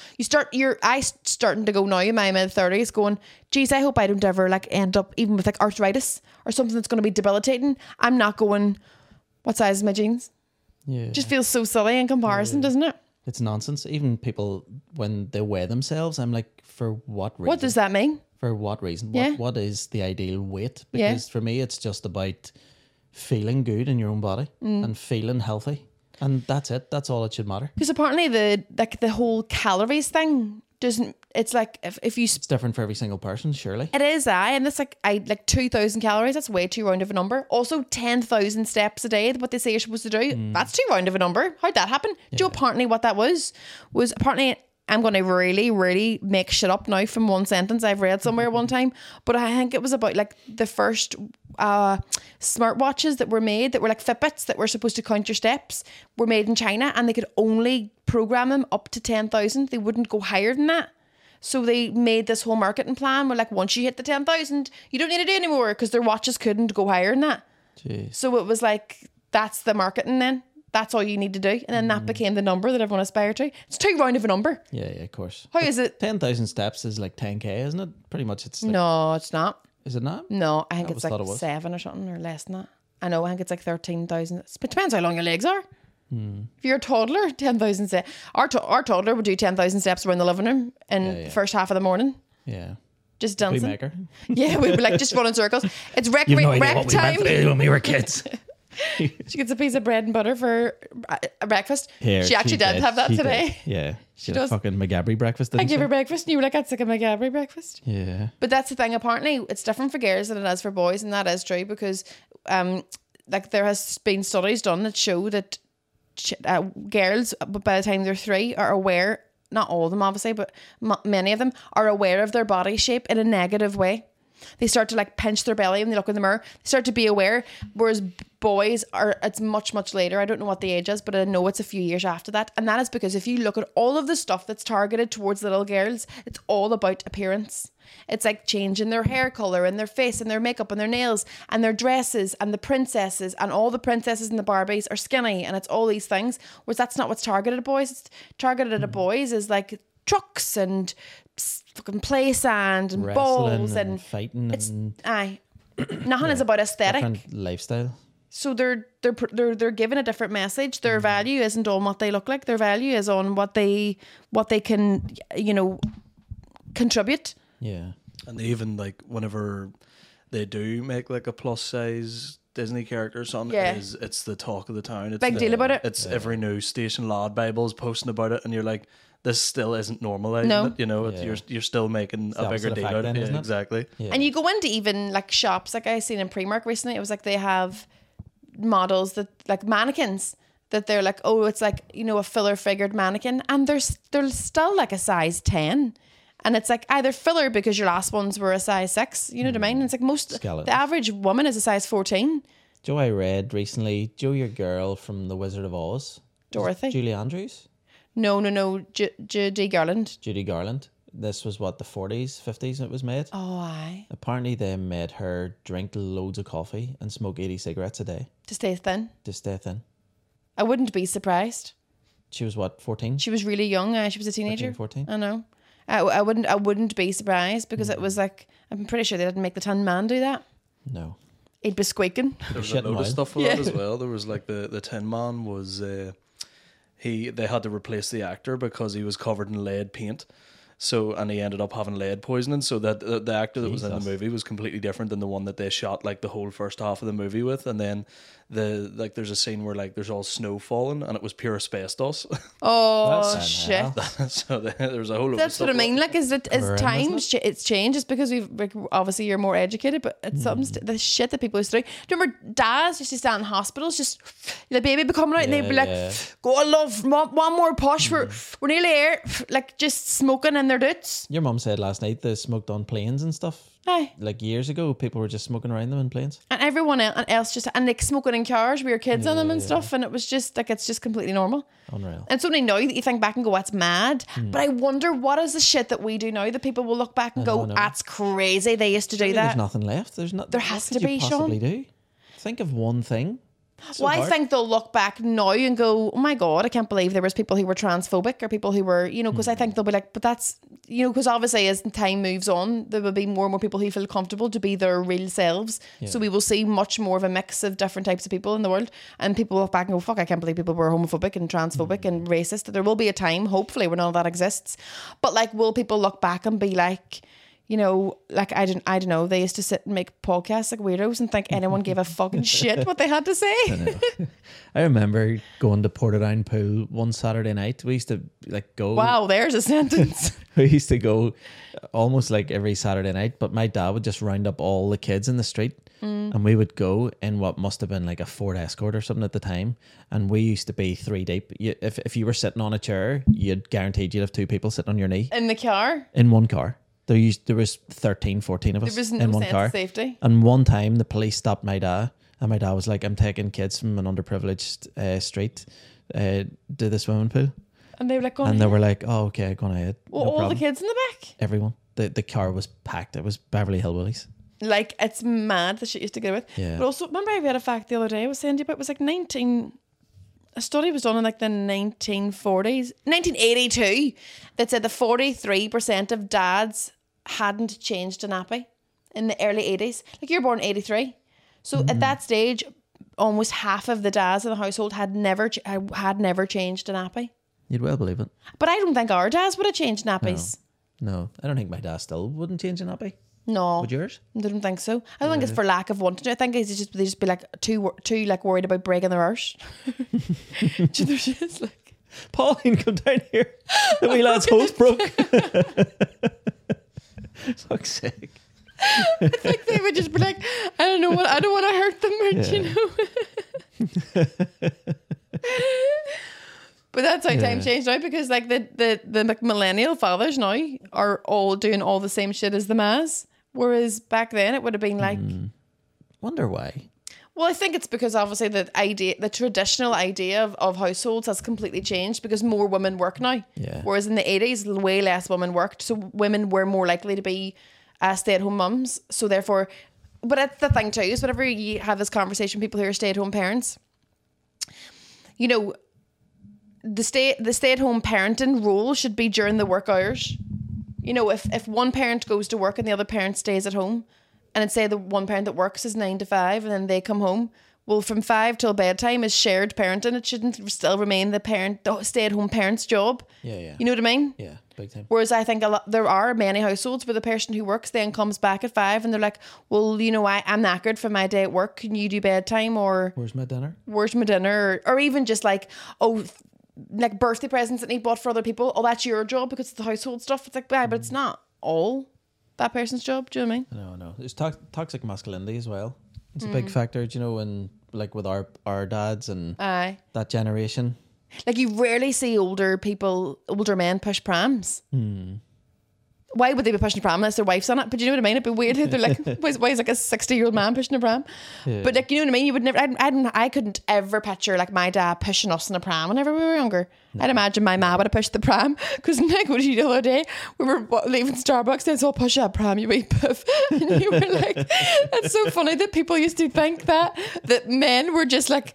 Speaker 2: to go now in my mid-30s going, geez, I hope I don't ever like end up even with like arthritis or something that's going to be debilitating. I'm not going, what size is my jeans?
Speaker 1: Yeah,
Speaker 2: just feels so silly in comparison, doesn't it?
Speaker 1: It's nonsense. Even people when they weigh themselves, I'm like, for what reason?
Speaker 2: What does that mean?
Speaker 1: For what reason?
Speaker 2: Yeah.
Speaker 1: What is the ideal weight? Because for me it's just about feeling good in your own body and feeling healthy. And that's it. That's all it should matter.
Speaker 2: Because apparently the whole calories thing it's like if you
Speaker 1: It's different for every single person, surely.
Speaker 2: it is and that's like 2,000 calories. That's way too round of a number. Also 10,000 steps a day. What they say you're supposed to do. That's too round of a number. How'd that happen? Do you know apparently what that was apparently. I'm going to really, really make shit up now from one sentence I've read somewhere one time, but I think it was about like the first smartwatches that were made that were like Fitbits that were supposed to count your steps were made in China, and they could only program them up to 10,000. They wouldn't go higher than that. So they made this whole marketing plan where like once you hit the 10,000, you don't need to do anymore because their watches couldn't go higher than that.
Speaker 1: Jeez.
Speaker 2: So it was like, that's the marketing then. That's all you need to do. And then that became the number that everyone aspired to. It's too round of a number.
Speaker 1: Yeah, of course.
Speaker 2: How is it?
Speaker 1: 10,000 steps is like 10k, isn't it? Pretty much. It's like,
Speaker 2: No, it's not.
Speaker 1: Is it not?
Speaker 2: No, I think
Speaker 1: I
Speaker 2: it's
Speaker 1: always thought
Speaker 2: like
Speaker 1: it was.
Speaker 2: 7 or something or less than that. I know, I think it's like 13,000. It depends how long your legs are. If you're a toddler, 10,000 steps. Our toddler would do 10,000 steps around the living room in the first half of the morning.
Speaker 1: Yeah.
Speaker 2: Just dancing.
Speaker 1: Maker.
Speaker 2: Yeah, we'd be like just running circles. It's rec time.
Speaker 1: when we were kids.
Speaker 2: She gets a piece of bread and butter for breakfast.
Speaker 1: Here,
Speaker 2: she actually did have that
Speaker 1: She
Speaker 2: today.
Speaker 1: did. Yeah. She had
Speaker 2: does.
Speaker 1: a fucking McGabry breakfast,
Speaker 2: I
Speaker 1: didn't
Speaker 2: gave
Speaker 1: she?
Speaker 2: her breakfast and you were like, I'd sick of my Gabby breakfast.
Speaker 1: Yeah.
Speaker 2: But that's the thing. Apparently, it's different for girls than it is for boys, and that is true because, like, there has been studies done that show that girls, by the time they're 3, are aware. Not all of them, obviously, but many of them are aware of their body shape in a negative way. They start to like pinch their belly when they look in the mirror. They start to be aware. Whereas boys are, it's much, much later. I don't know what the age is, but I know it's a few years after that. And that is because if you look at all of the stuff that's targeted towards little girls, it's all about appearance. It's like changing their hair colour and their face and their makeup and their nails and their dresses, and the princesses, and all the princesses and the Barbies are skinny, and it's all these things. Whereas that's not what's targeted at boys. It's targeted at boys is like trucks and fucking play sand and
Speaker 1: Wrestling
Speaker 2: balls and
Speaker 1: fighting
Speaker 2: it's
Speaker 1: and
Speaker 2: nothing is about aesthetic.
Speaker 1: different lifestyle.
Speaker 2: So they're given a different message. Their value isn't on what they look like. Their value is on what they can, contribute.
Speaker 1: Yeah.
Speaker 3: And they even like whenever they do make like a plus size Disney character or something,
Speaker 2: Yeah.
Speaker 3: it's the talk of the town. It's
Speaker 2: Big deal about it.
Speaker 3: It's every news station, Lad Bible's posting about it, and you're like, this still isn't normalising
Speaker 2: No.
Speaker 3: it. You're still making
Speaker 1: the
Speaker 3: a bigger
Speaker 1: opposite
Speaker 3: deal
Speaker 1: effect
Speaker 3: out of
Speaker 1: then,
Speaker 3: it.
Speaker 1: isn't
Speaker 3: Yeah,
Speaker 1: it?
Speaker 3: exactly.
Speaker 1: Yeah.
Speaker 2: And you go into even like shops, like I seen in Primark recently, it was like they have models that like mannequins that they're like, oh, it's like, a filler figured mannequin, and they're still like a size 10. And it's like either filler because your last ones were a size 6, you know what I mean? It's like
Speaker 1: Skeletons.
Speaker 2: the average woman is a size 14.
Speaker 1: Joe, I read recently, Joe, your girl from The Wizard of Oz.
Speaker 2: Dorothy.
Speaker 1: Julie Andrews?
Speaker 2: No. Judy Garland.
Speaker 1: Judy Garland. This was what, the 40s, 50s it was made?
Speaker 2: Oh, aye.
Speaker 1: Apparently they made her drink loads of coffee and smoke 80 cigarettes a day
Speaker 2: To stay thin.
Speaker 1: to stay thin.
Speaker 2: I wouldn't be surprised.
Speaker 1: She was what, 14?
Speaker 2: She was really young. She was a teenager.
Speaker 1: 14.
Speaker 2: I know. I wouldn't be surprised because it was like, I'm pretty sure they didn't make the Tin Man do that.
Speaker 1: No.
Speaker 2: He'd be squeaking.
Speaker 3: There was a
Speaker 1: Shitting
Speaker 3: load of
Speaker 1: wild.
Speaker 3: stuff with
Speaker 2: Yeah.
Speaker 3: that as well. There was like the Tin Man was they had to replace the actor because he was covered in lead paint. So, and he ended up having lead poisoning. So that the actor that was in the
Speaker 1: Jesus.
Speaker 3: movie was completely different than the one that they shot like the whole first half of the movie with. And then there's a scene where like there's all snow falling and it was pure asbestos.
Speaker 2: Oh,
Speaker 1: That's
Speaker 2: shit.
Speaker 3: So there's a whole lot of
Speaker 2: That's
Speaker 3: stuff
Speaker 2: what I mean. Like, is
Speaker 1: Horrendous,
Speaker 2: times it's changed? It's because we've like, obviously you're more educated, but it's something the shit that people used to do. Do you remember dads used to stand in hospitals, just the baby be coming out, and they'd be like,
Speaker 1: Yeah.
Speaker 2: "Go on, love, one more push, we're nearly here," like just smoking in their duts.
Speaker 1: Your mum said last night they smoked on planes and stuff.
Speaker 2: Aye.
Speaker 1: Like years ago, people were just smoking around them in planes.
Speaker 2: And everyone else just and like smoking in cars, we were kids on them and stuff, and it was just like it's just completely normal.
Speaker 1: Unreal.
Speaker 2: And it's only now that you think back and go, "That's mad." But I wonder what is the shit that we do now that people will look back and go,
Speaker 1: know.
Speaker 2: "That's crazy." They used to do
Speaker 1: There's
Speaker 2: that.
Speaker 1: nothing left. There's not.
Speaker 2: There has
Speaker 1: what
Speaker 2: to
Speaker 1: could you
Speaker 2: be, Sean.
Speaker 1: possibly do? Think of one thing. So
Speaker 2: Well, I
Speaker 1: hard.
Speaker 2: think they'll look back now and go, "Oh my God, I can't believe there was people who were transphobic or people who were, because I think they'll be like, but that's, because obviously as time moves on, there will be more and more people who feel comfortable to be their real selves. So we will see much more of a mix of different types of people in the world. And people look back and go, fuck, I can't believe people were homophobic and transphobic and racist. There will be a time, hopefully, when all that exists. But like, will people look back and be like, you know, like I don't know. They used to sit and make podcasts like weirdos and think anyone gave a fucking shit what they had to say.
Speaker 1: I remember going to Portadown Pool one Saturday night. We used to like go.
Speaker 2: Wow, there's a sentence.
Speaker 1: We used to go almost like every Saturday night, but my dad would just round up all the kids in the street and we would go in what must have been like a Ford Escort or something at the time. And we used to be 3 deep. If you were sitting on a chair, you'd guaranteed you'd have 2 people sitting on your knee.
Speaker 2: In the car?
Speaker 1: In one car. There was 13, 14 of us
Speaker 2: There was no
Speaker 1: in one
Speaker 2: sense
Speaker 1: car.
Speaker 2: of safety.
Speaker 1: And one time the police stopped my dad, and my dad was like, I'm taking kids from an underprivileged street to the swimming pool.
Speaker 2: And they were like,
Speaker 1: And they were like, oh, okay, going ahead.
Speaker 2: well,
Speaker 1: No
Speaker 2: all
Speaker 1: problem.
Speaker 2: the kids in the back.
Speaker 1: Everyone. The car was packed. It was Beverly Hillbillies.
Speaker 2: Like, it's mad the shit used to get with.
Speaker 1: Yeah.
Speaker 2: But also, remember I read a fact the other day I was saying to you about, it was like a study was done in like the 1940s, 1982, that said that 43% of dads hadn't changed a nappy in the early 80s. Like, you're born 83. So at that stage, almost half of the dads in the household had never changed a nappy.
Speaker 1: You'd well believe it.
Speaker 2: But I don't think our dads would have changed nappies.
Speaker 1: No, I don't think my dad still wouldn't change a nappy.
Speaker 2: No.
Speaker 1: Would yours?
Speaker 2: I don't think so. I don't think it's for lack of wanting to. I think it's just they just be like too like worried about breaking their arse. They're just like,
Speaker 1: Pauline, come down here. The wee lad's hose broke. Fuck's sake.
Speaker 2: it's like they would just be like, I don't want to hurt them much, you know. But that's how time changed now, because like the millennial fathers now are all doing all the same shit as the mas. Whereas back then it would have been like,
Speaker 1: Wonder why.
Speaker 2: well, I think it's because obviously the traditional idea of households has completely changed because more women work now.
Speaker 1: Yeah.
Speaker 2: Whereas in the 80s, way less women worked. So women were more likely to be stay-at-home mums. So therefore, but that's the thing too, is whenever you have this conversation with people who are stay-at-home parents, you know, the stay-at-home parenting role should be during the work hours. You know, if one parent goes to work and the other parent stays at home, and it's say the one parent that works is 9 to 5 and then they come home, well, from 5 till bedtime is shared parenting. It shouldn't still remain the stay-at-home parent's job.
Speaker 1: Yeah.
Speaker 2: You know what I mean?
Speaker 1: Yeah, big time.
Speaker 2: Whereas I think there are many households where the person who works then comes back at 5 and they're like, well, you know, I'm knackered from my day at work. Can you do bedtime? Or
Speaker 1: Where's my dinner?
Speaker 2: where's my dinner? Or even just like, oh, like birthday presents that need bought for other people. Oh, that's your job because it's the household stuff. It's like, yeah, but it's not all that person's job. Do you know what I mean?
Speaker 1: No. There's toxic masculinity as well. It's a big factor, you know, and like with our dads and
Speaker 2: Aye.
Speaker 1: that generation.
Speaker 2: Like, you rarely see older men push prams. Why would they be pushing a pram unless their wife's on it? But you know what I mean? It'd be weird if they're like, why is like a 60-year-old man pushing a pram?
Speaker 1: Yeah.
Speaker 2: But like, you know what I mean? You would never, I couldn't ever picture like my dad pushing us in a pram whenever we were younger. I'd imagine my ma would have pushed the pram, because Nick, what did you do the other day? We were leaving Starbucks and so I'll push that pram, you wee poof. And you were like, that's so funny that people used to think that men were just like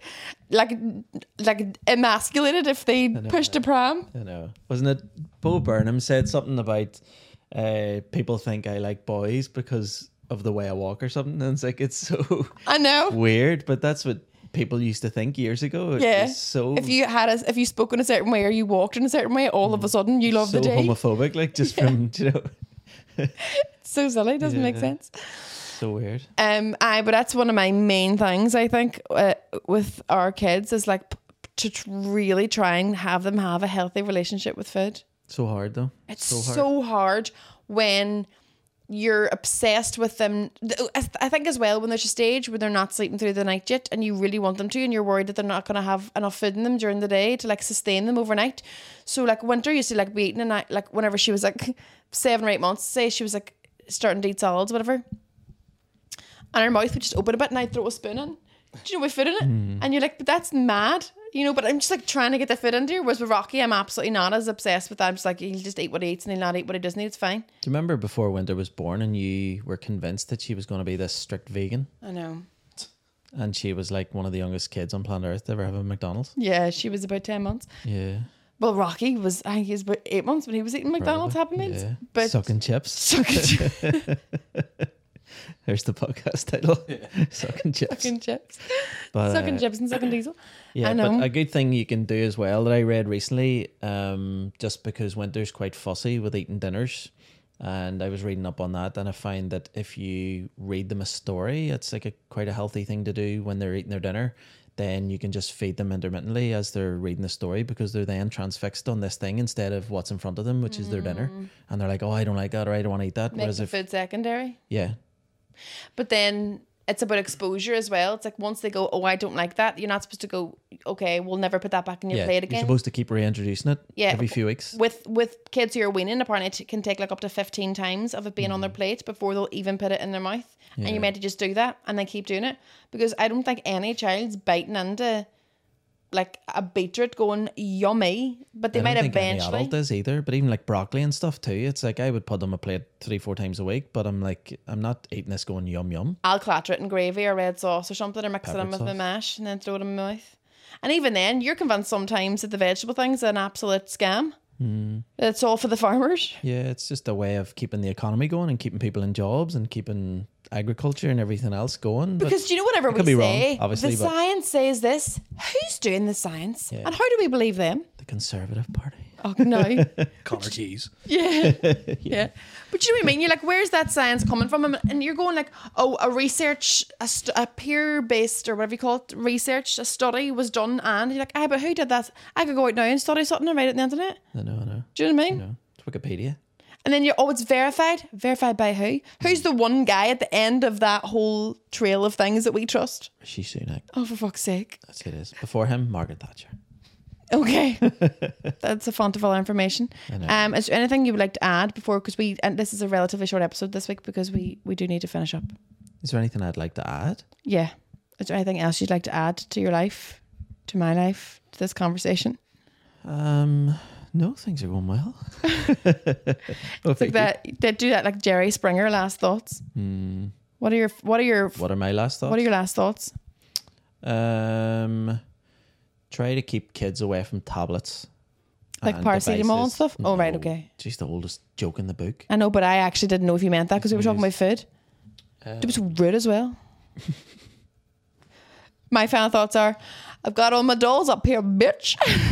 Speaker 2: emasculated if they pushed a pram.
Speaker 1: I know. Wasn't it Bo Burnham said something about people think I like boys because of the way I walk or something, and it's like, it's so
Speaker 2: I know.
Speaker 1: weird, but that's what people used to think years ago. It
Speaker 2: Yeah.
Speaker 1: was so
Speaker 2: If you spoke in a certain way or you walked in a certain way, all of a sudden you love
Speaker 1: so
Speaker 2: the day.
Speaker 1: homophobic, like just from, you know,
Speaker 2: It's so silly, doesn't make
Speaker 1: Yeah.
Speaker 2: sense.
Speaker 1: so weird.
Speaker 2: But that's one of my main things, I think, with our kids is like really try and have them have a healthy relationship with food.
Speaker 1: So hard though.
Speaker 2: It's
Speaker 1: so hard.
Speaker 2: so hard when you're obsessed with them. I think as well when there's a stage where they're not sleeping through the night yet and you really want them to, and you're worried that they're not going to have enough food in them during the day to like sustain them overnight. So like Winter used to like be eating, and like whenever she was like 7 or 8 months, say she was like starting to eat solids, whatever, and her mouth would just open a bit and I'd throw a spoon in. Do you know, with food in it? And you're like, but that's mad. You know, but I'm just like trying to get the food into her. Whereas with Rocky, I'm absolutely not as obsessed with that. I'm just like, he'll just eat what he eats and he'll not eat what he doesn't eat. It's fine.
Speaker 1: Do you remember before Winter was born and you were convinced that she was going to be this strict vegan?
Speaker 2: I know.
Speaker 1: And she was like one of the youngest kids on planet Earth to ever have a McDonald's.
Speaker 2: Yeah, she was about 10 months.
Speaker 1: Yeah.
Speaker 2: Well, Rocky was, I think he was about 8 months when he was eating McDonald's Happy Meals.
Speaker 1: Yeah.
Speaker 2: But
Speaker 1: Sucking chips. There's the podcast title. Sucking chips.
Speaker 2: Sucking chips.
Speaker 1: But,
Speaker 2: Sucking chips and sucking diesel.
Speaker 1: Yeah,
Speaker 2: I know.
Speaker 1: but a good thing you can do as well that I read recently, just because Winter's quite fussy with eating dinners, And I was reading up on that, and I find that if you read them a story, it's like quite a healthy thing to do when they're eating their dinner. Then you can just feed them intermittently as they're reading the story, because they're then transfixed on this thing instead of what's in front of them, which is their dinner. And they're like, oh, I don't like that, or I don't want to eat that.
Speaker 2: Make the food secondary.
Speaker 1: Yeah.
Speaker 2: But then it's about exposure as well. It's like once they go, oh, I don't like that, you're not supposed to go, okay, we'll never put that back in your plate again.
Speaker 1: You're supposed to keep reintroducing it every few weeks.
Speaker 2: With kids who are weaning, apparently it can take like up to 15 times of it being on their plate before they'll even put it in their mouth. Yeah. And you're meant to just do that and then keep doing it. Because I don't think any child's biting into like a beetroot going yummy, but they might eventually.
Speaker 1: Any adult is either, but even like broccoli and stuff too. It's like I would put them a plate 3-4 times a week, but I'm not eating this going yum yum.
Speaker 2: I'll clatter it in gravy or red sauce or something, or mix it in with my mash and then throw it in my mouth. And even then, you're convinced sometimes that the vegetable thing's an absolute scam. It's all for the farmers.
Speaker 1: Yeah, it's just a way of keeping the economy going and keeping people in jobs and keeping agriculture and everything else going.
Speaker 2: Because do you know whatever we say? Wrong, obviously, the science says this. Who's doing the science? Yeah. And how do we believe them?
Speaker 1: The Conservative Party.
Speaker 2: Oh, no.
Speaker 3: Connor Keys.
Speaker 2: Yeah. Yeah. But you know what I mean? You're like, where's that science coming from? And you're going like, oh, a peer-based or whatever you call it, research, a study was done, and you're like, but who did that? I could go out now and study something and write it on the internet.
Speaker 1: I know.
Speaker 2: Do you know what I mean?
Speaker 1: I know. It's Wikipedia.
Speaker 2: And then it's verified. Verified by who? Who's the one guy at the end of that whole trail of things that we trust?
Speaker 1: Rishi Sunak.
Speaker 2: Oh, for fuck's sake.
Speaker 1: That's who it is. Before him, Margaret Thatcher.
Speaker 2: Okay. That's a font of all our information. Is there anything you would like to add before, because and this is a relatively short episode this week because we do need to finish up.
Speaker 1: Is there anything I'd like to add?
Speaker 2: Yeah. Is there anything else you'd like to add to your life, to my life, to this conversation?
Speaker 1: No, things are going well.
Speaker 2: It's like that. They do that like Jerry Springer. Last thoughts. What are my last thoughts? What are your last thoughts?
Speaker 1: Try to keep kids away from tablets.
Speaker 2: Like paracetamol and stuff? Oh, right, okay.
Speaker 1: It's the oldest joke in the book.
Speaker 2: I know, but I actually didn't know if you meant that because we were talking about food. It was rude as well. My final thoughts are, I've got all my dolls up here, bitch.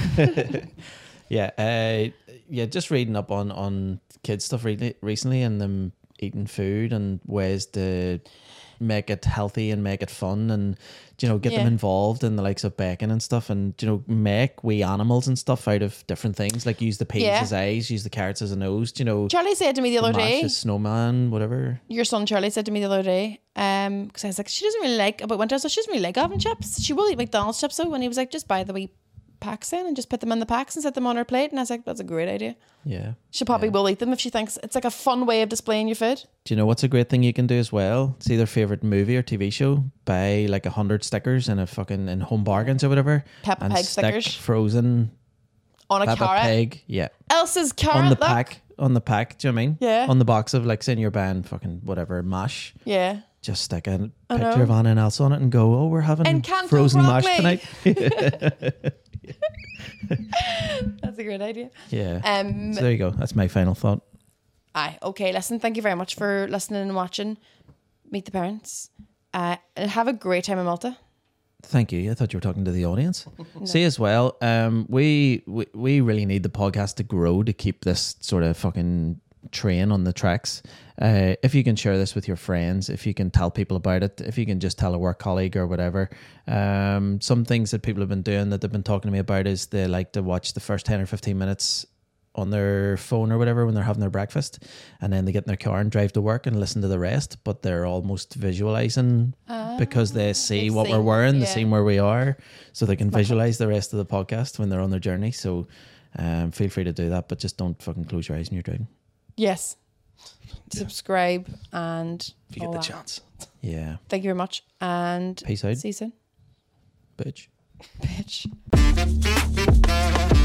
Speaker 1: Just reading up on kids stuff recently and them eating food and ways to make it healthy and make it fun and get them involved in the likes of baking and stuff, and make wee animals and stuff out of different things, like use the peas as eyes, use the carrots as a nose.
Speaker 2: Charlie said to me the other day,
Speaker 1: a snowman, whatever. Your
Speaker 2: son Charlie said to me the other day, because I was like, she doesn't really like about winter, so she doesn't really like oven chips. She will eat McDonald's chips though, and he was like, just buy the wee packs in and just put them in the packs and set them on her plate. And I was like, that's a great idea.
Speaker 1: Yeah.
Speaker 2: She probably will eat them if she thinks it's like a fun way of displaying your food.
Speaker 1: Do you know what's a great thing you can do as well? See their favourite movie or TV show, buy like 100 stickers in in Home Bargains or whatever.
Speaker 2: Peppa Pig stickers.
Speaker 1: Frozen
Speaker 2: on a
Speaker 1: Peppa
Speaker 2: carrot.
Speaker 1: Pig, yeah.
Speaker 2: Elsa's carrot.
Speaker 1: On the pack. Do you know what I mean?
Speaker 2: Yeah.
Speaker 1: On the box of, like, saying you're buying fucking whatever mash.
Speaker 2: Yeah.
Speaker 1: Just stick a picture of Anna and Elsa on it and go, oh, we're having frozen mash tonight.
Speaker 2: That's a great idea.
Speaker 1: Yeah. So there you go. That's my final thought.
Speaker 2: Aye. Okay. Listen, thank you very much for listening and watching Meet the Parents. And have a great time in Malta.
Speaker 1: Thank you. I thought you were talking to the audience. No. See, as well, we really need the podcast to grow to keep this sort of fucking train on the tracks. If you can share this with your friends, if you can tell people about it, if you can just tell a work colleague or whatever. Some things that people have been doing that they've been talking to me about is they like to watch the first 10 or 15 minutes on their phone or whatever when they're having their breakfast, and then they get in their car and drive to work and listen to the rest, but they're almost visualizing because they see what we're wearing, they see where we are, so they can visualize the rest of the podcast when they're on their journey. So feel free to do that, but just don't fucking close your eyes when you're driving.
Speaker 2: Yes. Subscribe and
Speaker 3: if you get the chance.
Speaker 1: Yeah.
Speaker 2: Thank you very much and
Speaker 1: peace out.
Speaker 2: See you soon.
Speaker 1: Bitch.